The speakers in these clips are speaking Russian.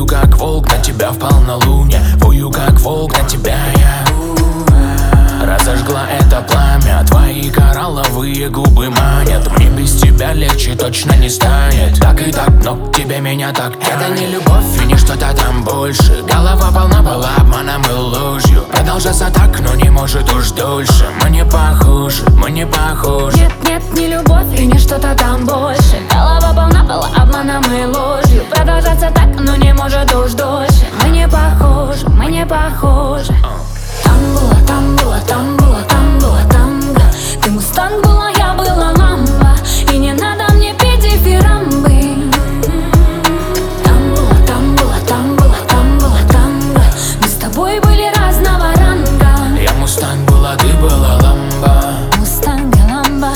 Вою как волк на тебя в полнолуние, вою как волк на тебя я. Разожгла это пламя, твои коралловые губы манят. Мне без тебя легче точно не станет. Так и так, но тебе меня так тянет. Это не любовь и не что-то там больше. Голова полна была обманом и ложью. Продолжаться так, но не может уж дольше. Мы не похожи, мы не похожи. Нет, нет, не любовь и не что-то там больше. Голова полна была обманом и ложью. Продолжаться так, но не может уж дольше. Мы не похожи, мы не похожи. Там было, там было, там было, там было танго. Ты мустанг была, я была ламба. И не надо мне петь дифирамбы. Там было, там было, там было, там было танго. Мы с тобой были разного ранга. Я мустанг была, ты была ламба. Мустанг и ламба.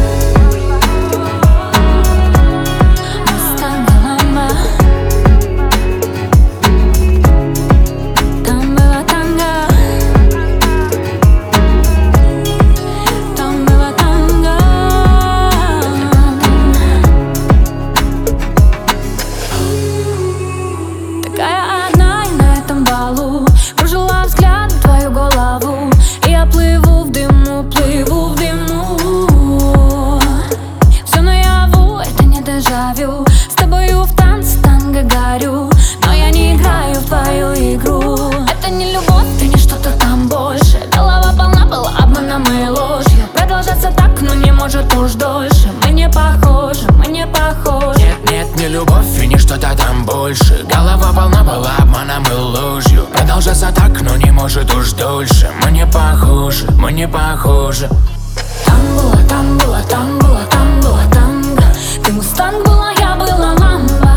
Мустанг и ламба. Там было танго. Там было танго. Такая одна и на этом балу. Кружила взгляд в твою голову. И я плыву в дыму, плыву в дыму. Все наяву, это не дежавю. С тобою в танце танго горю. Но я не играю в твою игру. Это не любовь, ты не что-то там больше. Голова полна была обманом и ложью. Продолжаться так, но не может уж дольше. Мы не похожи, мы не похожи. Нет, нет, не любовь и не что-то там больше. Голова полна была обманом и ложью. Продолжаться так, но не может уж дольше. Мы не похожи, мы не похожи. Там было, там было, там было, там было танго. Ты мустанг была, я была ламба.